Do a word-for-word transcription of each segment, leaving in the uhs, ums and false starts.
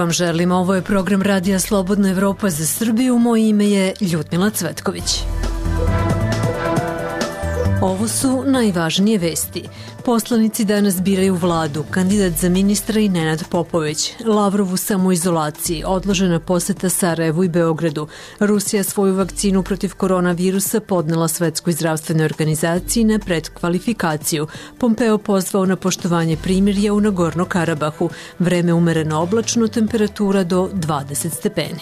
vam želim. Ovo je program Radija Slobodna Evropa za Srbiju. Moje ime je Ljudmila Cvetković. Ovo su najvažnije vesti. Poslanici danas biraju vladu, kandidat za ministra i Nenad Popović. Lavrov u samoizolaciji, odložena poseta Sarajevu i Beogradu. Rusija svoju vakcinu protiv koronavirusa podnela Svetskoj zdravstvenoj organizaciji na predkvalifikaciju. Pompeo pozvao na poštovanje primirja u Nagorno Karabahu. Vreme umereno oblačno, temperatura do dvadeset stepeni.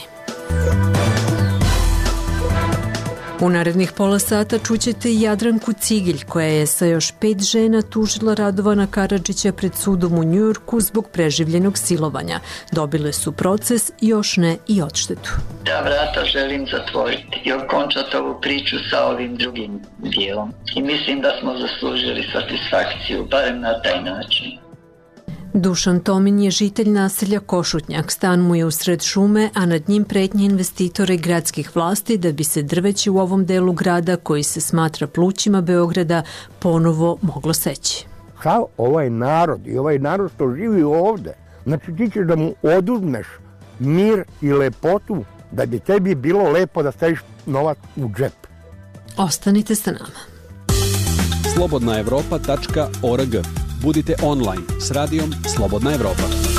U narednih pola sata čućete i Jadranku Cigilj, koja je sa još pet žena tužila Radovana Karadžića pred sudom u Njujorku zbog preživljenog silovanja. Dobile su proces, još ne i odštetu. Ta vrata želim zatvoriti i okončati ovu priču sa ovim drugim dijelom. I mislim da smo zaslužili satisfakciju, barem na taj način. Dušan Tomin je žitelj naselja Košutnjak. Stan mu je usred šume, a nad njim pretnje investitora i gradskih vlasti da bi se drveće u ovom delu grada, koji se smatra plućima Beograda, ponovo moglo seći. Kao ovaj narod i ovaj narod što živi ovde, znači ti ćeš da mu oduzmeš mir i lepotu da bi tebi bilo lepo da staviš novac u džep. Ostanite sa nama. slobodna evropa tačka org. Budite online s radijom Slobodna Evropa.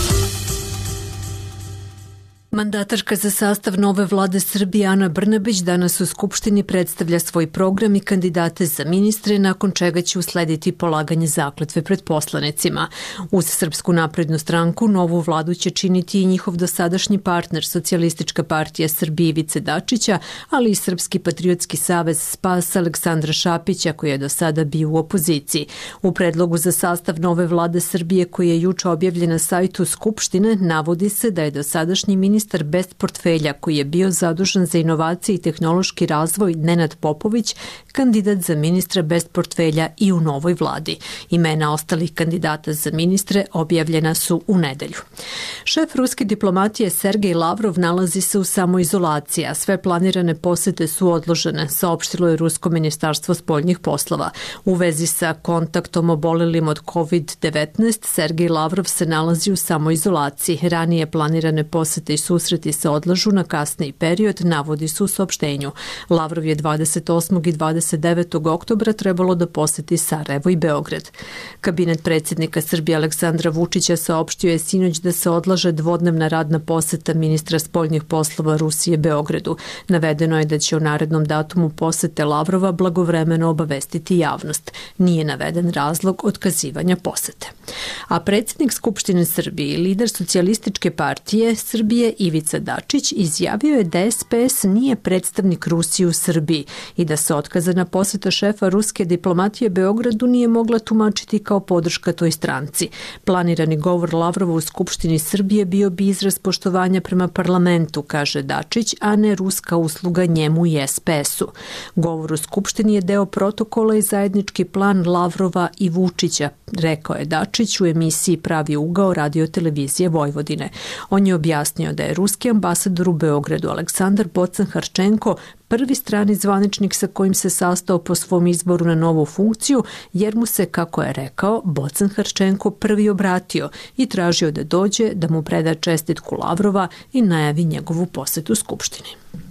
Mandatarka za sastav nove vlade Srbije Ana Brnabić danas u Skupštini predstavlja svoj program i kandidate za ministre, nakon čega će uslediti polaganje zakletve pred poslanicima. Uz Srpsku naprednu stranku novu vladu će činiti i njihov dosadašnji partner Socijalistička partija Srbije Ivice Dačića, ali i Srpski patriotski savez Spas Aleksandra Šapića, koji je do sada bio u opoziciji. U predlogu za sastav nove vlade Srbije, koji je juče objavljen na sajtu Skupštine, navodi se da je dosadašnji ministar Ministar bez portfelja, koji je bio zadužen za inovacije i tehnološki razvoj, Nenad Popović, kandidat za ministra bez portfelja i u novoj vladi. Imena ostalih kandidata za ministre objavljena su u nedelju. Šef ruske diplomatije Sergej Lavrov nalazi se u samoizolaciji, a sve planirane posete su odložene, saopštilo je Rusko ministarstvo spoljnih poslova. U vezi sa kontaktom obolelim od kovid devetnaest, Sergej Lavrov se nalazi u samoizolaciji. Ranije planirane posete i susreti se odlažu na kasniji period, navodi se u saopštenju. Lavrov je dvadeset osmog i dvadeset devetog oktobra trebalo da poseti Sarajevo i Beograd. Kabinet predsjednika Srbije Aleksandra Vučića saopštio je sinoć da se odlaže dvodnevna radna poseta ministra spoljnih poslova Rusije Beogradu. Navedeno je da će o narednom datumu posete Lavrova blagovremeno obavestiti javnost. Nije naveden razlog otkazivanja posete. A predsjednik Skupštine Srbije i lider Socijalističke partije Srbije Ivica Dačić izjavio je da S P S nije predstavnik Rusije u Srbiji i da se otkazana poseta šefa ruske diplomatije Beogradu nije mogla tumačiti kao podrška toj stranci. Planirani govor Lavrova u Skupštini Srbije bio bi izraz poštovanja prema parlamentu, kaže Dačić, a ne ruska usluga njemu i S P S-u. Govor u Skupštini je deo protokola i zajednički plan Lavrova i Vučića, rekao je Dačić u emisiji Pravi ugao Radio-televizije Vojvodine. On je objasnio da je ruski ambasador u Beogradu Aleksandar Bocan-Harčenko prvi strani zvaničnik sa kojim se sastao po svom izboru na novu funkciju, jer mu se, kako je rekao, Bocan-Harčenko prvi obratio i tražio da dođe da mu preda čestitku Lavrova i najavi njegovu posetu Skupštini.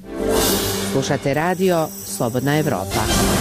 Slušate radio Slobodna Evropa.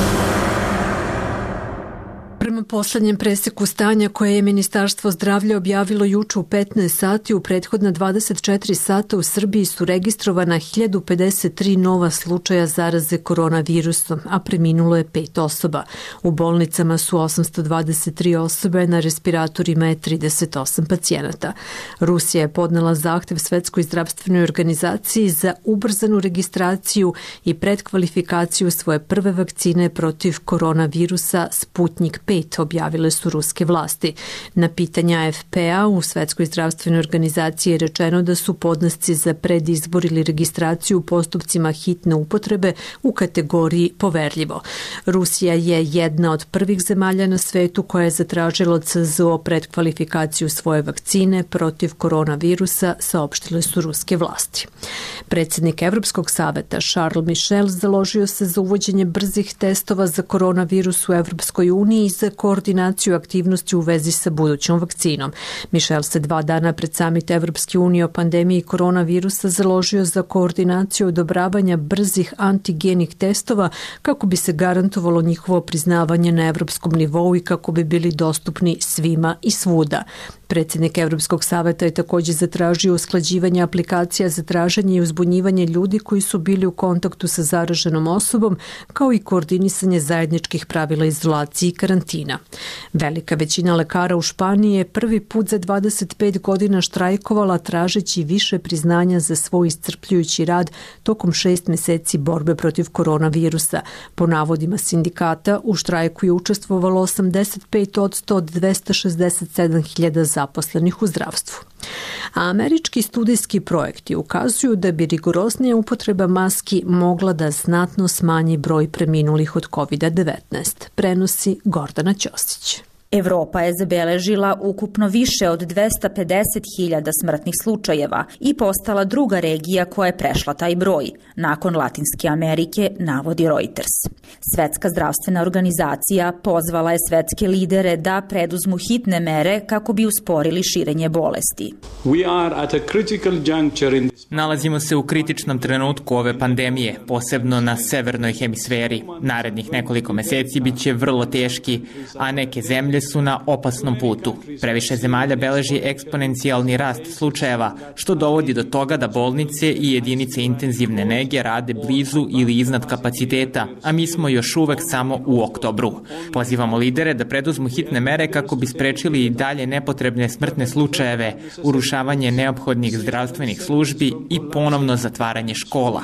Prema poslednjem preseku stanja koje je Ministarstvo zdravlja objavilo juče u petnaest sati, u prethodna dvadeset četiri sata u Srbiji su registrovana hiljadu pedeset tri nova slučaja zaraze koronavirusom, a preminulo je pet osoba. U bolnicama su osamsto dvadeset tri osobe, na respiratorima je trideset osam pacijenata. Rusija je podnela zahtev Svetskoj zdravstvenoj organizaciji za ubrzanu registraciju i predkvalifikaciju svoje prve vakcine protiv koronavirusa Sputnik pet, objavile su ruske vlasti. Na pitanja A F P-a u Svetskoj zdravstvenoj organizaciji je rečeno da su podnesci za predizbor ili registraciju u postupcima hitne upotrebe u kategoriji poverljivo. Rusija je jedna od prvih zemalja na svetu koja je zatražila od C Z O predkvalifikaciju svoje vakcine protiv koronavirusa, saopštile su ruske vlasti. Predsjednik Evropskog saveta Charles Michel založio se za uvođenje brzih testova za koronavirus u Evropskoj uniji i za koordinaciju aktivnosti u vezi sa budućom vakcinom. Michel se dva dana pred samit Evropske unije o pandemiji koronavirusa založio za koordinaciju odobravanja brzih antigenih testova kako bi se garantovalo njihovo priznavanje na evropskom nivou i kako bi bili dostupni svima i svuda. Predsjednik Evropskog saveta je također zatražio usklađivanje aplikacija za traženje i uzbunjivanje ljudi koji su bili u kontaktu sa zaraženom osobom, kao i koordinisanje zajedničkih pravila izolacije i karantina. Velika većina lekara u Španiji je prvi put za dvadeset pet godina štrajkovala tražeći više priznanja za svoj iscrpljujući rad tokom šest meseci borbe protiv koronavirusa. Po navodima sindikata, u štrajku je učestvovalo osamdeset pet posto od dvesta šezdeset sedam hiljada zaposlenih u zdravstvu. A američki studijski projekti ukazuju da bi rigoroznija upotreba maski mogla da znatno smanji broj preminulih od kovid devetnaest, prenosi Gordana Ćosić. Evropa je zabeležila ukupno više od dvesta pedeset hiljada smrtnih slučajeva i postala druga regija koja je prešla taj broj, nakon Latinske Amerike, navodi Reuters. Svetska zdravstvena organizacija pozvala je svetske lidere da preduzmu hitne mere kako bi usporili širenje bolesti. Nalazimo se u kritičnom trenutku ove pandemije, posebno na severnoj hemisferi. Narednih nekoliko meseci bit će vrlo teški, a neke zemlje su na opasnom putu. Previše zemalja beleži eksponencijalni rast slučajeva, što dovodi do toga da bolnice i jedinice intenzivne nege rade blizu ili iznad kapaciteta, a mi smo još uvek samo u oktobru. Pozivamo lidere da preduzmu hitne mere kako bi sprečili i dalje nepotrebne smrtne slučajeve, urušavanje neophodnih zdravstvenih službi i ponovno zatvaranje škola.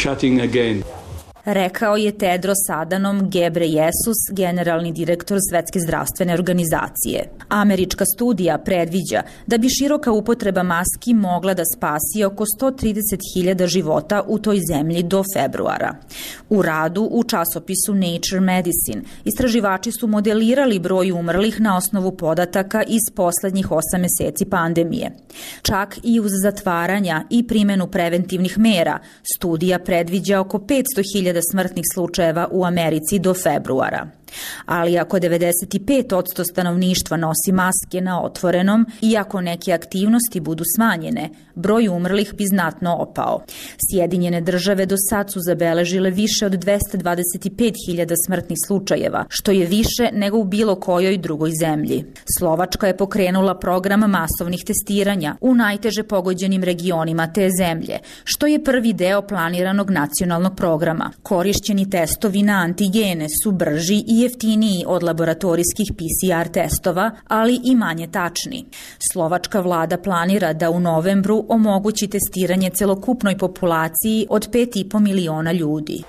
Rekao je Tedros Adhanom Ghebreyesus, generalni direktor Svetske zdravstvene organizacije. Američka studija predviđa da bi široka upotreba maski mogla da spasi oko sto trideset hiljada života u toj zemlji do februara. U radu u časopisu Nature Medicine istraživači su modelirali broj umrlih na osnovu podataka iz poslednjih osam meseci pandemije. Čak i uz zatvaranja i primenu preventivnih mera, studija predviđa oko petsto hiljada smrtnih slučajeva u Americi do februara. Ali ako devedeset pet posto stanovništva nosi maske na otvorenom i ako neke aktivnosti budu smanjene, broj umrlih bi znatno opao. Sjedinjene države do sad su zabeležile više od dvesta dvadeset pet hiljada smrtnih slučajeva, što je više nego u bilo kojoj drugoj zemlji. Slovačka je pokrenula program masovnih testiranja u najteže pogođenim regionima te zemlje, što je prvi deo planiranog nacionalnog programa. Korišćeni testovi na antigene su brži i jeftiniji od laboratorijskih P C R testova, ali i manje tačni. Slovačka vlada planira da u novembru omogući testiranje celokupnoj populaciji od pet i po miliona ljudi.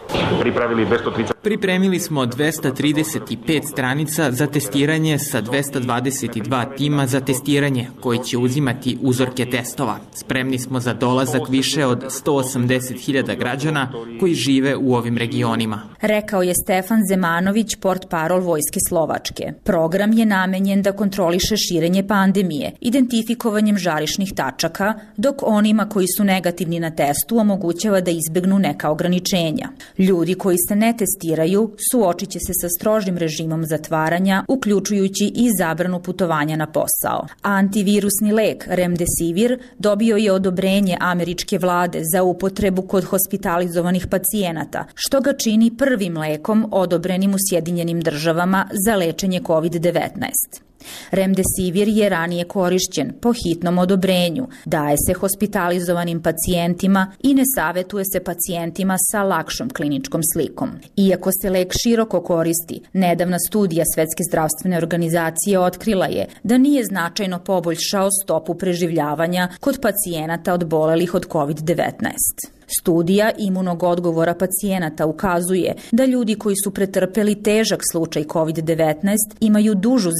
Pripremili smo dvesta trideset pet stranica za testiranje sa dvesta dvadeset dva tima za testiranje koji će uzimati uzorke testova. Spremni smo za dolazak više od sto osamdeset hiljada građana koji žive u ovim regionima. Rekao je Stefan Zemanović, portparol Vojske Slovačke. Program je namenjen da kontroliše širenje pandemije, identifikovanjem žarišnih tačaka, dok onima koji su negativni na testu omogućava da izbegnu neka ograničenja. Ljudi koji se ne testiraju suočit će se sa strožim režimom zatvaranja, uključujući i zabranu putovanja na posao. Antivirusni lek Remdesivir dobio je odobrenje američke vlade za upotrebu kod hospitalizovanih pacijenata, što ga čini prvim lekom odobrenim u Sjedinjenim državama za lečenje kovid devetnaest. Remdesivir je ranije korišćen po hitnom odobrenju, daje se hospitalizovanim pacijentima i ne savetuje se pacijentima sa lakšom kliničkom slikom. Iako se lek široko koristi, nedavna studija Svetske zdravstvene organizacije otkrila je da nije značajno poboljšao stopu preživljavanja kod pacijenata odbolelih od kovid devetnaest. Studija imunog odgovora pacijenata ukazuje da ljudi koji su pretrpeli težak slučaj kovid devetnaest imaju dužu zaštitu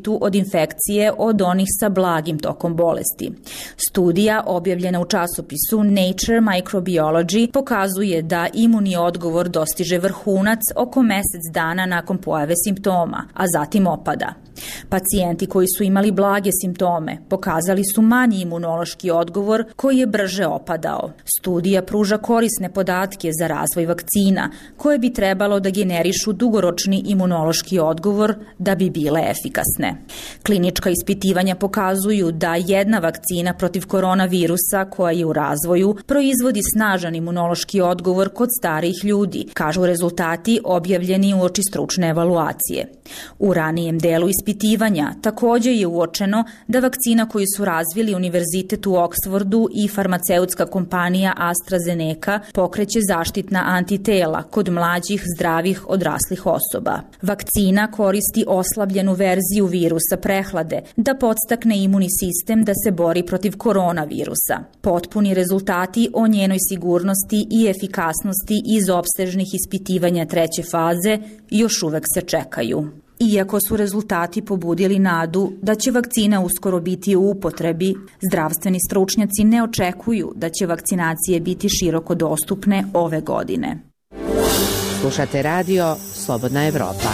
zaštitu od infekcije od onih sa blagim tokom bolesti. Studija objavljena u časopisu Nature Microbiology pokazuje da imunni odgovor dostiže vrhunac oko mesec dana nakon pojave simptoma, a zatim opada. Pacijenti koji su imali blage simptome pokazali su manji imunološki odgovor koji je brže opadao. Studija pruža korisne podatke za razvoj vakcina koje bi trebalo da generišu dugoročni imunološki odgovor da bi bile efikasne. Klinička ispitivanja pokazuju da jedna vakcina protiv koronavirusa koja je u razvoju proizvodi snažan imunološki odgovor kod starijih ljudi, kažu rezultati objavljeni u oči stručne evaluacije. U ranijem delu ispitivanja takođe je uočeno da vakcina koju su razvili Univerzitet u Oksfordu i farmaceutska kompanija AstraZeneca pokreće zaštitna antitela kod mlađih zdravih odraslih osoba. Vakcina koristi oslabljenu verziju virusa prehlade da podstakne imuni sistem da se bori protiv koronavirusa. Potpuni rezultati o njenoj sigurnosti i efikasnosti iz opsežnih ispitivanja treće faze još uvek se čekaju. Iako su rezultati pobudili nadu da će vakcina uskoro biti u upotrebi, zdravstveni stručnjaci ne očekuju da će vakcinacije biti široko dostupne ove godine. Slušate radio Slobodna Evropa.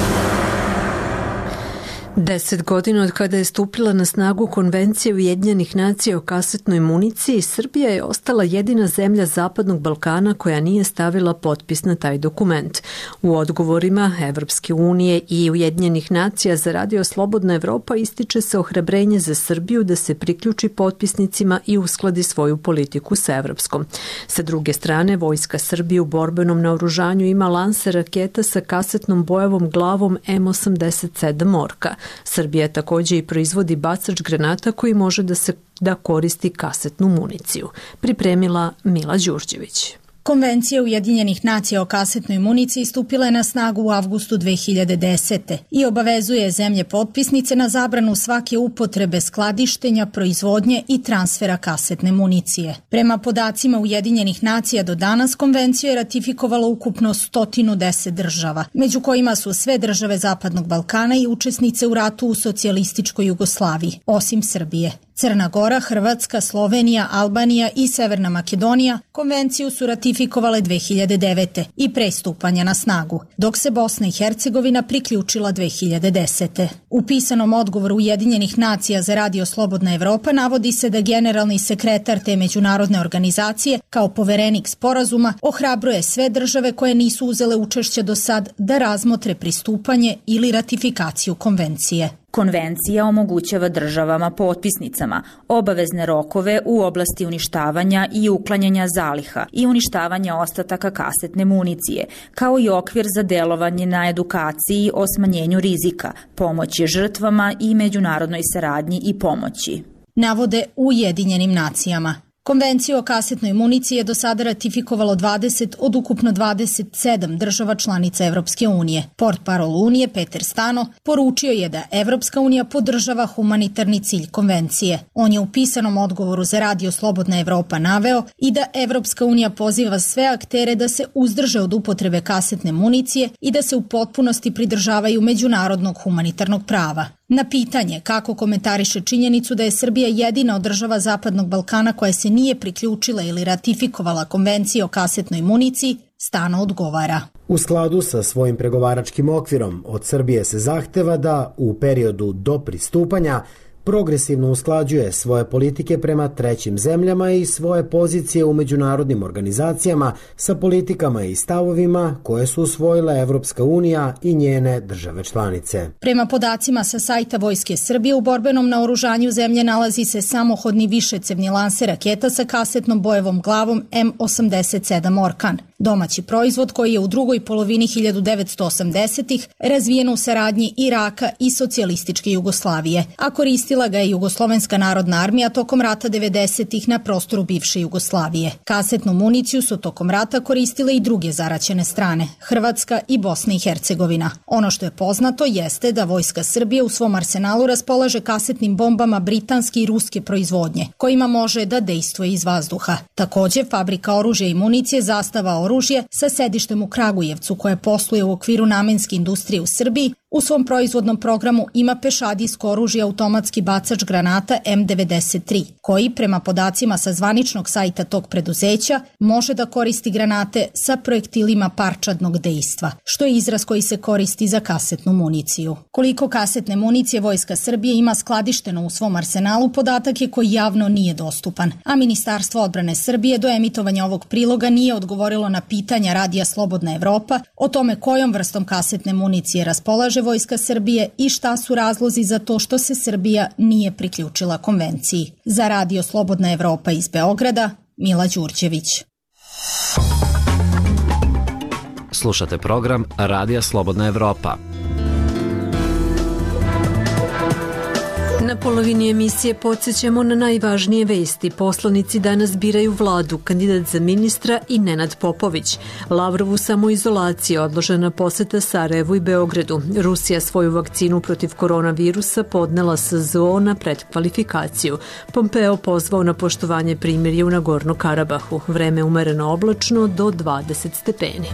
Deset godina od kada je stupila na snagu Konvencija Ujedinjenih nacija o kasetnoj municiji, Srbija je ostala jedina zemlja Zapadnog Balkana koja nije stavila potpis na taj dokument. U odgovorima Evropske unije i Ujedinjenih nacija za radio Slobodna Evropa ističe se ohrabrenje za Srbiju da se priključi potpisnicima i uskladi svoju politiku sa evropskom. Sa druge strane, Vojska Srbije u borbenom naoružanju ima lanser raketa sa kasetnom bojavom glavom M osamdeset sedam Orka. Srbija takođe i proizvodi bacač granata koji može da se da koristi kasetnu municiju. Pripremila Mila Đurđević. Konvencija Ujedinjenih nacija o kasetnoj municiji stupila je na snagu u avgustu dve hiljade desete. i obavezuje zemlje potpisnice na zabranu svake upotrebe skladištenja, proizvodnje i transfera kasetne municije. Prema podacima Ujedinjenih nacija do danas konvenciju je ratifikovalo ukupno sto deset država, među kojima su sve države Zapadnog Balkana i učesnice u ratu u socijalističkoj Jugoslaviji, osim Srbije. Crna Gora, Hrvatska, Slovenija, Albanija i Severna Makedonija konvenciju su ratifikovale dve hiljade devete. i pre stupanja na snagu, dok se Bosna i Hercegovina priključila dve hiljade desete. U pisanom odgovoru Ujedinjenih nacija za radio Slobodna Evropa navodi se da generalni sekretar te međunarodne organizacije kao poverenik sporazuma ohrabruje sve države koje nisu uzele učešće do sad da razmotre pristupanje ili ratifikaciju konvencije. Konvencija omogućava državama potpisnicama obavezne rokove u oblasti uništavanja i uklanjanja zaliha i uništavanja ostataka kasetne municije, kao i okvir za delovanje na edukaciji o smanjenju rizika, pomoći žrtvama i međunarodnoj saradnji i pomoći. Navode u Ujedinjenim nacijama. Konvenciju o kasetnoj municiji je do sada ratifikovalo dvadeset od ukupno dvadeset sedam država članica Evropske unije. Portparol Unije Peter Stano poručio je da Evropska unija podržava humanitarni cilj konvencije. On je u pisanom odgovoru za radio Slobodna Evropa naveo i da Evropska unija poziva sve aktere da se uzdrže od upotrebe kasetne municije i da se u potpunosti pridržavaju međunarodnog humanitarnog prava. Na pitanje kako komentariše činjenicu da je Srbija jedina od država Zapadnog Balkana koja se nije priključila ili ratifikovala konvenciju o kasetnoj municiji, Stano odgovara. U skladu sa svojim pregovaračkim okvirom od Srbije se zahteva da u periodu do pristupanja progresivno usklađuje svoje politike prema trećim zemljama i svoje pozicije u međunarodnim organizacijama sa politikama i stavovima koje su usvojile Evropska unija i njene države članice. Prema podacima sa sajta Vojske Srbije, u borbenom naoružanju zemlje nalazi se samohodni višecevni lanser raketa sa kasetnom bojevom glavom M osamdeset sedam Orkan. Domaći proizvod koji je u drugoj polovini hiljadu devetsto osamdesetih razvijen u saradnji Iraka i socijalističke Jugoslavije, a koristila ga je Jugoslovenska narodna armija tokom rata devedesetih na prostoru bivše Jugoslavije. Kasetnu municiju su tokom rata koristile i druge zaraćene strane, Hrvatska i Bosna i Hercegovina. Ono što je poznato jeste da Vojska Srbije u svom arsenalu raspolaže kasetnim bombama britanske i ruske proizvodnje, kojima može da dejstvuje iz vazduha. Takođe, fabrika oružja i municije Zastava oružje sa sedištem u Kragujevcu, koja posluje u okviru namenske industrije u Srbiji, U svom proizvodnom programu ima pešadijsko oružje automatski bacač granata M devedeset tri, koji, prema podacima sa zvaničnog sajta tog preduzeća, može da koristi granate sa projektilima parčadnog dejstva, što je izraz koji se koristi za kasetnu municiju. Koliko kasetne municije Vojska Srbije ima skladišteno u svom arsenalu, podatak je koji javno nije dostupan, a Ministarstvo odbrane Srbije do emitovanja ovog priloga nije odgovorilo na pitanja Radija Slobodna Evropa o tome kojom vrstom kasetne municije raspolaže Vojska Srbije i šta su razlozi za to što se Srbija nije priključila konvenciji. Za Radio Slobodna Evropa iz Beograda, Mila Đurđević. Slušate program Radija Slobodna Evropa. Na polovini emisije podsjećamo na najvažnije vesti. Poslanici danas biraju vladu, kandidat za ministra i Nenad Popović. Lavrovu samoizolaciji, odložena poseta Sarajevu i Beogradu. Rusija svoju vakcinu protiv koronavirusa podnela S Z O na predkvalifikaciju. Pompeo pozvao na poštovanje primirja u Nagorno Karabahu. Vreme umereno oblačno do dvadeset stepeni.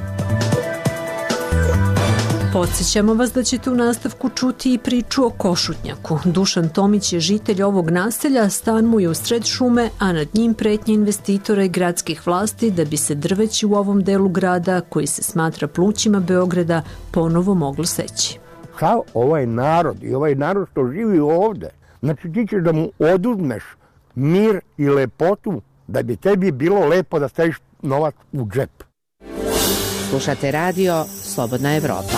Podsjećamo vas da ćete u nastavku čuti i priču o Košutnjaku. Dušan Tomić je žitelj ovog naselja, stan mu je u sred šume, a nad njim pretnje investitora i gradskih vlasti da bi se drveće u ovom delu grada, koji se smatra plućima Beograda, ponovo moglo seći. Sav ovaj narod i ovaj narod što živi ovde, znači ti ćeš da mu oduzmeš mir i lepotu da bi tebi bilo lepo da staviš novac u džep. Slušate radio Slobodna Evropa.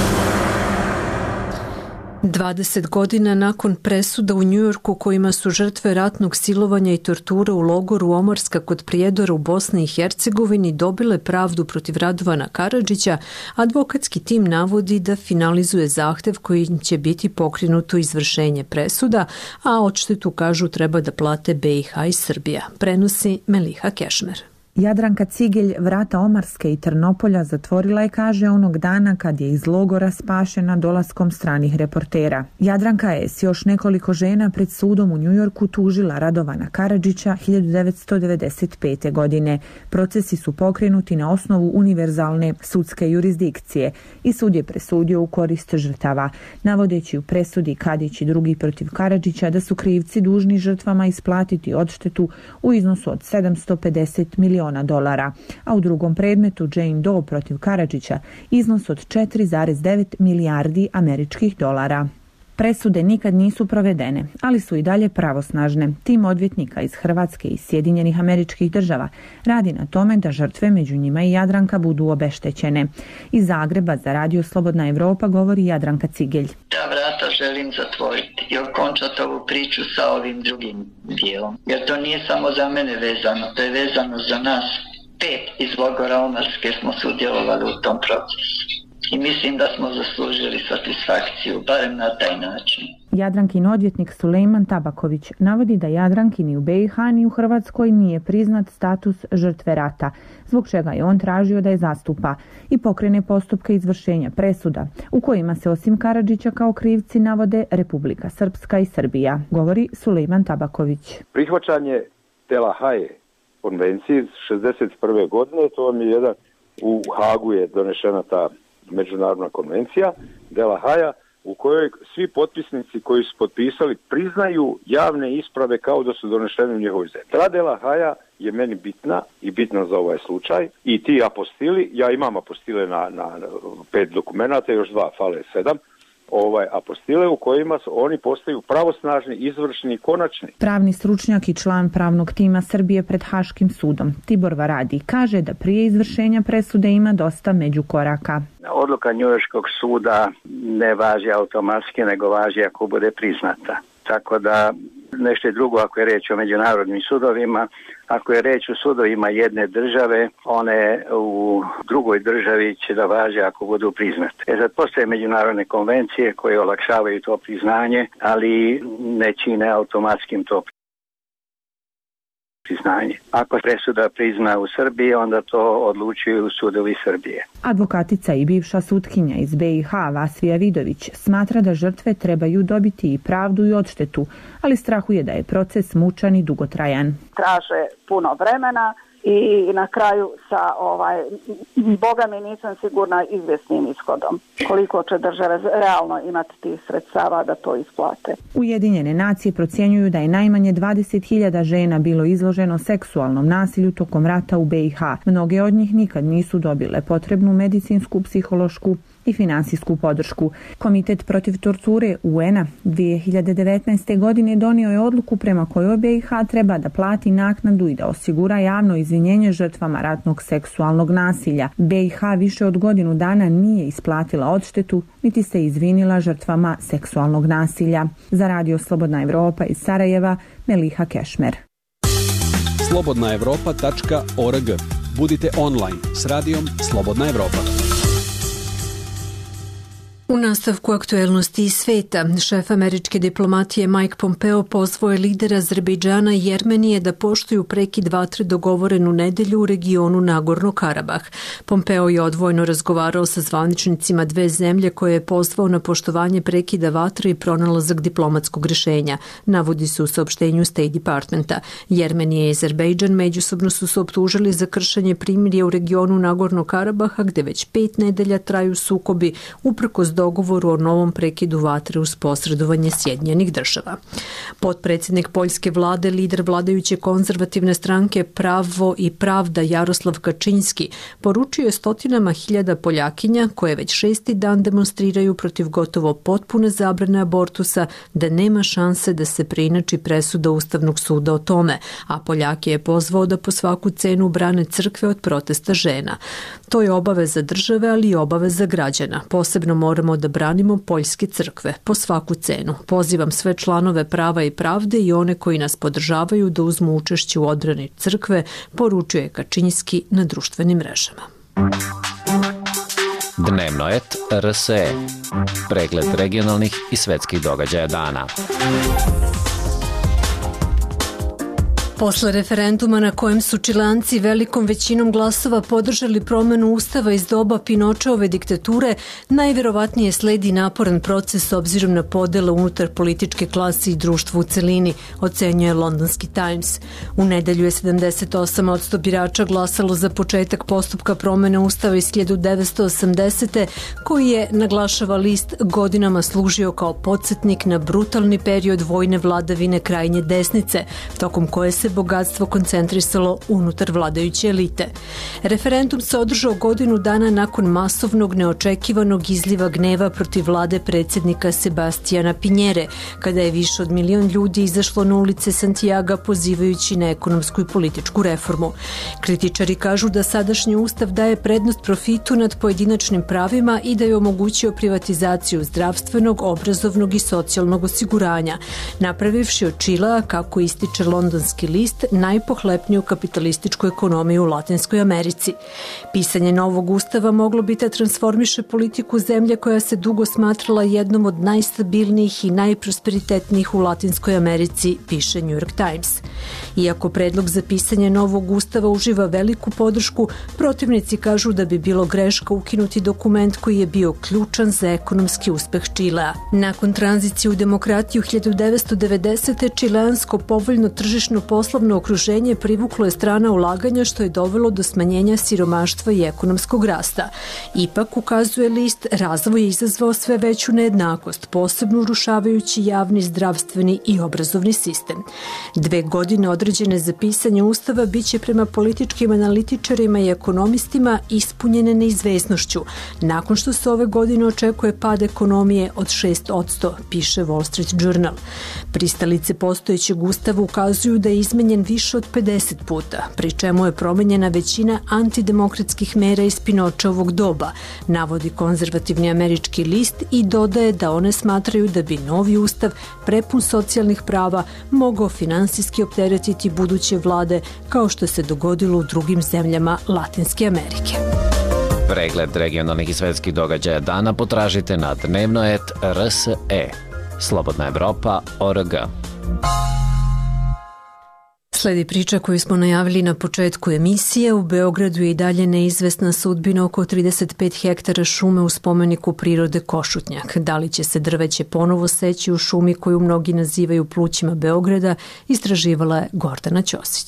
dvadeset godina nakon presuda u Njujorku kojima su žrtve ratnog silovanja i tortura u logoru Omorska kod Prijedora u Bosni i Hercegovini dobile pravdu protiv Radovana Karadžića, advokatski tim navodi da finalizuje zahtev koji će biti pokrenuto izvršenje presuda, a odštetu, kažu, treba da plate B i H i Srbija. Prenosi Meliha Kešmer. Jadranka Cigelj vrata Omarske i Trnopolja zatvorila je, kaže, onog dana kad je iz logora spašena dolaskom stranih reportera. Jadranka je s još nekoliko žena pred sudom u Njujorku tužila Radovana Karadžića hiljadu devetsto devedeset pete. godine. Procesi su pokrenuti na osnovu univerzalne sudske jurisdikcije i sud je presudio u korist žrtava, navodeći u presudi Kadić i drugi protiv Karadžića da su krivci dužni žrtvama isplatiti odštetu u iznosu od sedamsto pedeset miliona dolara, a u drugom predmetu Jane Doe protiv Karadžića iznos od četiri zarez devet milijardi američkih dolara. Presude nikad nisu provedene, ali su i dalje pravosnažne. Tim odvjetnika iz Hrvatske i Sjedinjenih Američkih Država radi na tome da žrtve, među njima i Jadranka, budu obeštećene. Iz Zagreba za Radio Slobodna Evropa govori Jadranka Cigelj. Ta vrata želim zatvoriti i okončati ovu priču sa ovim drugim dijelom. Jer to nije samo za mene vezano, to je vezano za nas. Pet iz logora Omarske smo sudjelovali u tom procesu. I mislim da smo zaslužili satisfakciju, barem na taj način. Jadrankin odvjetnik Sulejman Tabaković navodi da Jadranki ni u B i H ni u Hrvatskoj nije priznat status žrtve rata, zbog čega je on tražio da je zastupa i pokrene postupke izvršenja presuda, u kojima se osim Karadžića kao krivci navode Republika Srpska i Srbija, govori Sulejman Tabaković. Prihvaćanje Dela Haye konvencije šezdeset prve. godine, to vam je jedan, u Hagu je donešena ta međunarodna konvencija Dela Haja, u kojoj svi potpisnici koji su potpisali priznaju javne isprave kao da su donešene u njihovoj zemlji. Ta Dela Haja je meni bitna i bitna za ovaj slučaj i ti apostili, ja imam apostile na, na pet dokumenata, još dva, fale sedam, ovaj apostile u kojima su, oni postaju pravosnažni, izvršni i konačni. Pravni stručnjak i član pravnog tima Srbije pred Haškim sudom Tibor Varadi kaže da prije izvršenja presude ima dosta međukoraka. Odluka Njujorškog suda ne važi automatski, nego važi ako bude priznata. Tako da nešto je drugo ako je reč o međunarodnim sudovima. Ako je reč o sudovima jedne države, one u drugoj državi će da važe ako budu priznate. E sad postoje međunarodne konvencije koje olakšavaju to priznanje, ali ne čine automatskim to priznanje. Ako presuda prizna u Srbiji, onda to odlučuju sudovi Srbije. Advokatica i bivša sutkinja iz B i H Vasvija Vidović smatra da žrtve trebaju dobiti i pravdu i odštetu, ali strahuje da je proces mučan i dugotrajan. Traže puno vremena i na kraju sa, ovaj, boga mi nisam sigurna, izvjesnim ishodom. Koliko će države realno imati tih sredstava da to isplate. Ujedinjene nacije procjenjuju da je najmanje dvadeset hiljada žena bilo izloženo seksualnom nasilju tokom rata u be i ha. Mnoge od njih nikad nisu dobile potrebnu medicinsku, psihološku i finansijsku podršku. Komitet protiv torture u en a dvije hiljade devetnaeste. godine donio je odluku prema kojoj be i ha treba da plati naknadu i da osigura javno izvinjenje žrtvama ratnog seksualnog nasilja. be i ha više od godinu dana nije isplatila odštetu niti se izvinila žrtvama seksualnog nasilja. Za Radio Slobodna Evropa iz Sarajeva, Meliha Kešmer. slobodna evropa tačka org. Budite online s radijom Slobodna Evropa. U nastavku aktuelnosti iz sveta, šef američke diplomatije Mike Pompeo pozvao je lidera Azerbejdžana i Jermenije da poštuju prekid vatre dogovorenu nedelju u regionu Nagorno-Karabah. Pompeo je odvojeno razgovarao sa zvaničnicima dve zemlje koje je pozvao na poštovanje prekida vatre i pronalazak diplomatskog rješenja, navodi se u saopštenju State Departmenta. Jermenija i Azerbejdžan međusobno su se optužili za kršenje primirja u regionu Nagorno-Karabaha, gde već pet nedelja traju sukobi uprkos dogovoru o novom prekidu vatre uz posredovanje Sjedinjenih država. Potpredsjednik poljske vlade, lider vladajuće konzervativne stranke Pravo i pravda Jaroslav Kačinski poručio je stotinama hiljada Poljakinja koje već šesti dan demonstriraju protiv gotovo potpune zabrane abortusa da nema šanse da se preinači presuda Ustavnog suda o tome, a Poljake je pozvao da po svaku cenu brane crkve od protesta žena. To je obaveza države, ali i obaveza građana. Posebno moramo da branimo poljske crkve po svaku cenu. Pozivam sve članove Prava i pravde i one koji nas podržavaju da uzmu učešće u odbrani crkve, poručuje Kačinski na društvenim mrežama. Dnevno et er es e. Pregled regionalnih i svetskih događaja dana. Posle referenduma na kojem su Čileanci velikom većinom glasova podržali promenu ustava iz doba Pinočeove diktature, najverovatnije sledi naporan proces s obzirom na podele unutar političke klase i društva u celini, ocenjuje Londonski Times. U nedelju je sedamdeset osam posto birača glasalo za početak postupka promene ustava iz hiljadu devetsto osamdesete. koji je, naglašava list, godinama služio kao podsjetnik na brutalni period vojne vladavine krajnje desnice, tokom koje se bogatstvo koncentrisalo unutar vladajuće elite. Referendum se održao godinu dana nakon masovnog neočekivanog izliva gneva protiv vlade predsjednika Sebastijana Pinjere, kada je više od milion ljudi izašlo na ulice Santiaga pozivajući na ekonomsku i političku reformu. Kritičari kažu da sadašnji ustav daje prednost profitu nad pojedinačnim pravima i da je omogućio privatizaciju zdravstvenog, obrazovnog i socijalnog osiguranja, napravivši od Čilea, kako ističe londonski list, najpohlepniju kapitalističku ekonomiju u Latinskoj Americi. Pisanje novog ustava moglo bi da transformiše politiku zemlje koja se dugo smatrala jednom od najstabilnijih i najprosperitetnijih u Latinskoj Americi, piše New York Times. Iako predlog za pisanje novog ustava uživa veliku podršku, protivnici kažu da bi bilo greška ukinuti dokument koji je bio ključan za ekonomski uspeh Čilea. Nakon tranzicije u demokratiju hiljadu devetsto devedesete. čileansko povoljno tržišno poslovno okruženje privuklo je strana ulaganja, što je dovelo do smanjenja siromaštva i ekonomskog rasta. Ipak, ukazuje list, razvoj je izazvao sve veću nejednakost, posebno urušavajući javni, zdravstveni i obrazovni sistem. Dve godine određene za pisanje ustava biće prema političkim analitičarima i ekonomistima ispunjene neizvesnošću, nakon što se ove godine očekuje pad ekonomije od šest posto, piše Wall Street Journal. Pristalice postojećeg ustava ukazuju da je izmenjen više od pedeset puta, pri čemu je promenjena većina antidemokratskih mera iz Pinočeovog doba, navodi konzervativni američki list i dodaje da one smatraju da bi novi ustav, prepun socijalnih prava, mogao finansijski opteretiti buduće vlade, kao što se dogodilo u drugim zemljama Latinske Amerike. Pregled regionalnih i svetskih događaja dana potražite na dnevno et er es e. Slobodna Evropa tačka org. Sledi priča koju smo najavili na početku emisije. U Beogradu je i dalje neizvesna sudbina oko trideset pet hektara šume u spomeniku prirode Košutnjak. Da li će se drveće ponovo seći u šumi koju mnogi nazivaju plućima Beograda, istraživala je Gordana Ćosić.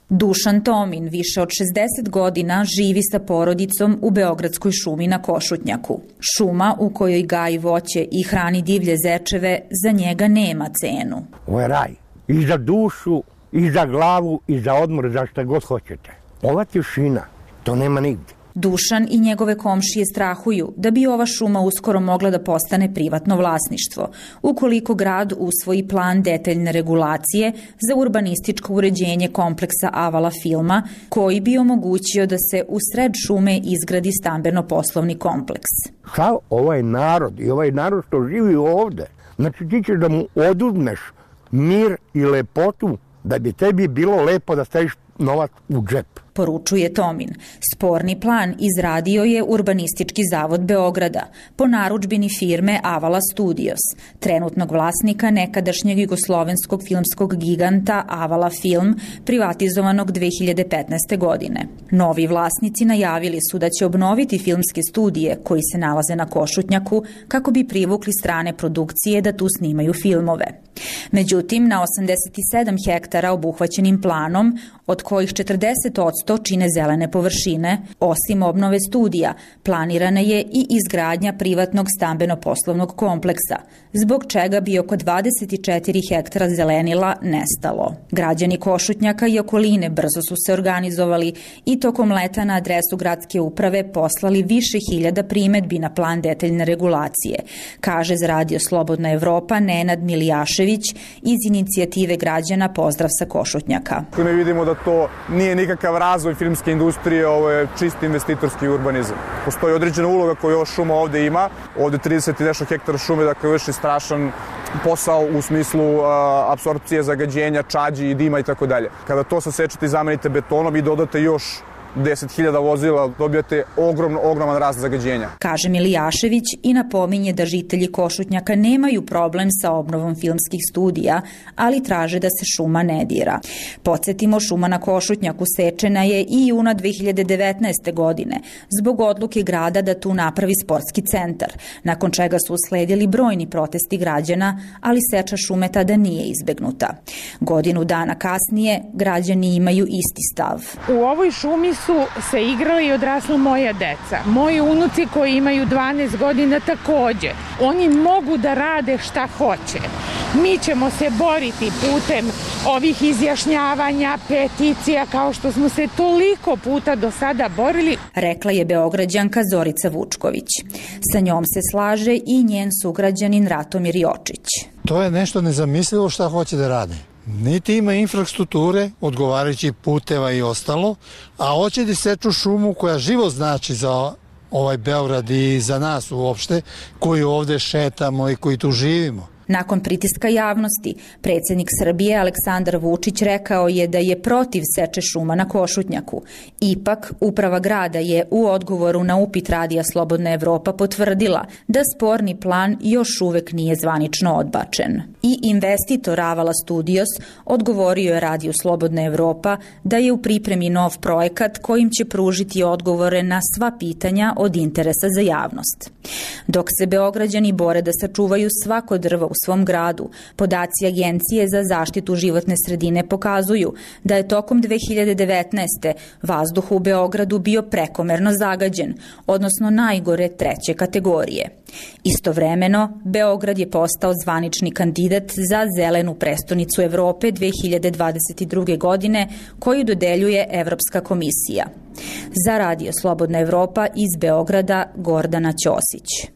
Dušan Tomin više od šezdeset godina živi sa porodicom u Beogradskoj šumi na Košutnjaku. Šuma u kojoj gaji voće i hrani divlje zečeve za njega nema cenu. Ovo je raj. I za dušu, i za glavu, i za odmor, za šta god hoćete. Ova tišina, to nema nigde. Dušan i njegove komšije strahuju da bi ova šuma uskoro mogla da postane privatno vlasništvo, ukoliko grad usvoji plan detaljne regulacije za urbanističko uređenje kompleksa Avala filma, koji bi omogućio da se u sred šume izgradi stambeno-poslovni kompleks. Šta ovaj narod i ovaj narod što živi ovde, znači ti ćeš da mu oduzmeš mir i lepotu da bi tebi bilo lepo da staviš novac u džep. Poručuje Tomin. Sporni plan izradio je Urbanistički zavod Beograda po narudžbini firme Avala Studios, trenutnog vlasnika nekadašnjeg jugoslovenskog filmskog giganta Avala Film, privatizovanog dve hiljade petnaeste. godine. Novi vlasnici najavili su da će obnoviti filmske studije koji se nalaze na Košutnjaku kako bi privukli strane produkcije da tu snimaju filmove. Međutim, na osamdeset sedam hektara obuhvaćenim planom, od kojih četrdeset posto čine zelene površine, osim obnove studija, planirana je i izgradnja privatnog stambeno-poslovnog kompleksa, zbog čega bi oko dvadeset četiri hektara zelenila nestalo. Građani Košutnjaka i okoline brzo su se organizovali i tokom leta na adresu gradske uprave poslali više hiljada primetbi na plan detaljne regulacije, kaže za Radio Slobodna Evropa Nenad Milijašević iz inicijative građana Pozdrav sa Košutnjaka. Mi vidimo da to nije nikakav razvoj filmske industrije, ovo je čisti investitorski urbanizam. Postoji određena uloga koju ova šuma ovde ima, ovde trideset i nešto hektara šume, dakle vrši strašan posao u smislu uh, apsorpcije zagađenja, čađi i dima i tako dalje. Kada to sasečete i zamenite betonom i dodate još deset hiljada vozila, dobijate ogrom, ogroman rast zagađenja. Kaže Milijašević i napominje da žitelji Košutnjaka nemaju problem sa obnovom filmskih studija, ali traže da se šuma ne dira. Podsjetimo, šuma na Košutnjaku sečena je i juna dve hiljade devetnaeste. godine zbog odluke grada da tu napravi sportski centar, nakon čega su usledili brojni protesti građana, ali seča šume tada nije izbegnuta. Godinu dana kasnije građani imaju isti stav. U ovoj šumi su se igrala i odrasla moja deca. Moji unuci koji imaju dvanaest godina takođe. Oni mogu da rade šta hoće. Mi ćemo se boriti putem ovih izjašnjavanja, peticija, kao što smo se toliko puta do sada borili. Rekla je Beograđanka Zorica Vučković. Sa njom se slaže i njen sugrađanin Ratomir Jočić. To je nešto nezamislivo šta hoće da rade. Niti ima infrastrukture, odgovarajući puteva i ostalo, a hoće da seču šumu koja živo znači za ovaj Beograd i za nas uopšte, koji ovde šetamo i koji tu živimo. Nakon pritiska javnosti, predsjednik Srbije Aleksandar Vučić rekao je da je protiv seče šuma na Košutnjaku. Ipak, uprava grada je u odgovoru na upit Radija Slobodna Evropa potvrdila da sporni plan još uvek nije zvanično odbačen. I investitor Avala Studios odgovorio je Radiju Slobodna Evropa da je u pripremi nov projekat kojim će pružiti odgovore na sva pitanja od interesa za javnost. Dok se Beograđani bore da sačuvaju svako drvo u svom gradu, podaci Agencije za zaštitu životne sredine pokazuju da je tokom dve hiljade devetnaeste. vazduh u Beogradu bio prekomerno zagađen, odnosno najgore treće kategorije. Istovremeno, Beograd je postao zvanični kandidat za zelenu prestonicu Evrope dve hiljade dvadeset druge. godine, koju dodeljuje Evropska komisija. Za Radio Slobodna Evropa iz Beograda, Gordana Ćosić.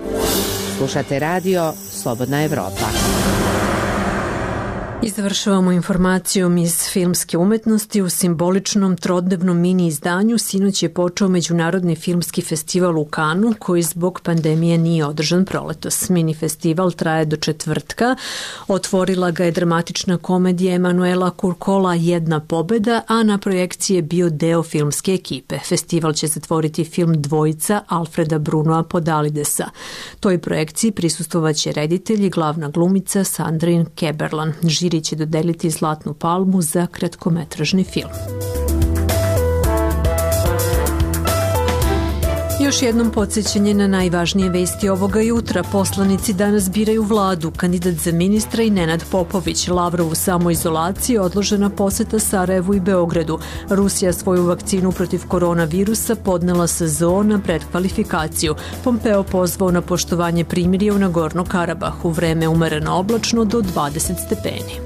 Slušate radio Slobodna Evropa. I završavamo informacijom iz filmske umetnosti. U simboličnom trodnevnom mini izdanju sinoć je počeo Međunarodni filmski festival u Kanu, koji zbog pandemije nije održan proletos. Mini festival traje do četvrtka. Otvorila ga je dramatična komedija Emanuela Kurkola Jedna pobeda, a na projekciji je bio deo filmske ekipe. Festival će zatvoriti film Dvojica Alfreda Brunoa Podalidesa. Toj projekciji prisustvovaće reditelj i glavna glumica Sandrine Keberlan. Žiri će dodeliti Zlatnu palmu za kratkometražni film. Još jednom podsjećanje na najvažnije vesti ovoga jutra. Poslanici danas biraju vladu. Kandidat za ministra i Nenad Popović. Lavrov u samoizolaciji, odložena poseta Sarajevu i Beogradu. Rusija svoju vakcinu protiv koronavirusa podnela sa Z O na predkvalifikaciju. Pompeo pozvao na poštovanje primirja u Nagorno-Karabahu. Vreme umereno oblačno do dvadeset stepeni.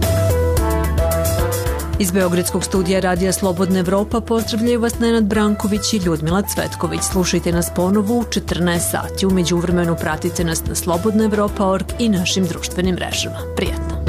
Iz Beogradskog studija Radija Slobodna Evropa pozdravljaju vas Nenad Branković i Ljudmila Cvetković. Slušajte nas ponovo u četrnaest sati. U međuvremenu pratite nas na slobodna evropa tačka org i našim društvenim mrežama. Prijatno!